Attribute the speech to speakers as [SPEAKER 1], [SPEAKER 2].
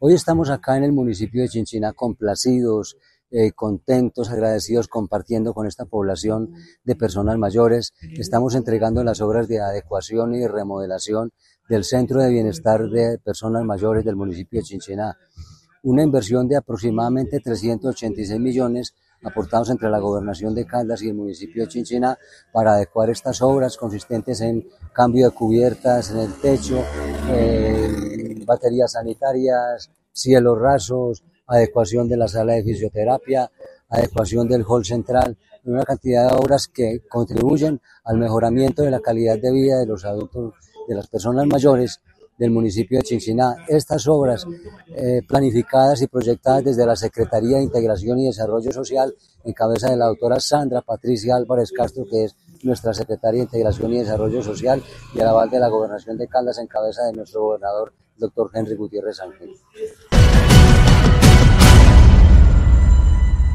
[SPEAKER 1] Hoy estamos acá en el municipio de Chinchiná complacidos, contentos, agradecidos, compartiendo con esta población de personas mayores. Estamos entregando las obras de adecuación y de remodelación del Centro de Bienestar de Personas Mayores del municipio de Chinchiná. Una inversión de aproximadamente 386 millones aportados entre la Gobernación de Caldas y el municipio de Chinchiná para adecuar estas obras consistentes en cambio de cubiertas en el techo, baterías sanitarias, cielos rasos, adecuación de la sala de fisioterapia, adecuación del hall central, una cantidad de obras que contribuyen al mejoramiento de la calidad de vida de los adultos, de las personas mayores del municipio de Chinchiná. Estas obras planificadas y proyectadas desde la Secretaría de Integración y Desarrollo Social en cabeza de la doctora Sandra Patricia Álvarez Castro, que es nuestra Secretaria de Integración y Desarrollo Social, y al aval de la Gobernación de Caldas en cabeza de nuestro gobernador, doctor Henry Gutiérrez Ángel.